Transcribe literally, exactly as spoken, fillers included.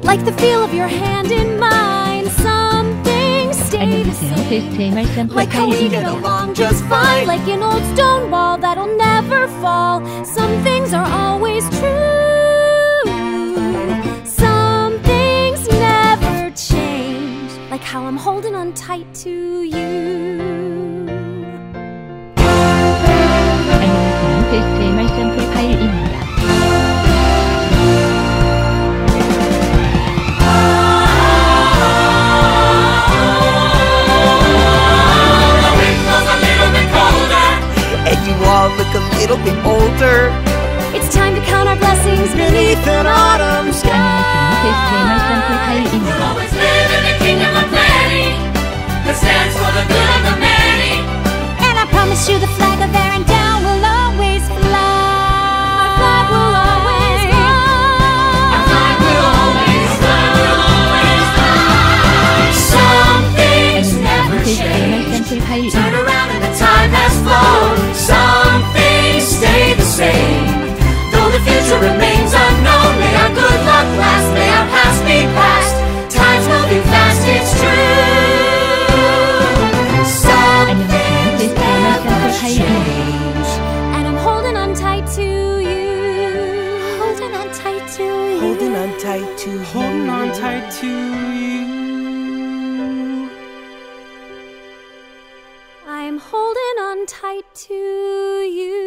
Like the feel of your hand in mine. Some things stay the 안녕하세요. same. 베스트의 말씀 Like how we get along just fine. Like an old stone wall that'll never fall. Some things are always true. Some things never change. Like how I'm holding on tight to you. 안녕하세요. 베스트의 말씀 프로파일입니다. And you all look a little bit older. It's time to count our blessings Beneath an autumn sky. 안녕하세요. 베스트의 말씀 프로파일입니다. Always live in the kingdom of planning that stands for the good of the many. And I promise you the flag of there and down will always fly. Our flag will always fly. Our flag will always fly, will always fly. Some things never 베스트의 change. 말씀 프로파일입니다. Turn around and the time has flown. Some things stay the same. Though the future remains unknown, may our good luck last, may our past be past. Time's moving fast, it's true. Some 안녕하세요. things 베스트의 말씀 never 프로파일입니다. change. And I'm holding on tight to you. Holding on tight to you. Holding on tight to you. Holding on tight to you. I'm holding on tight to you.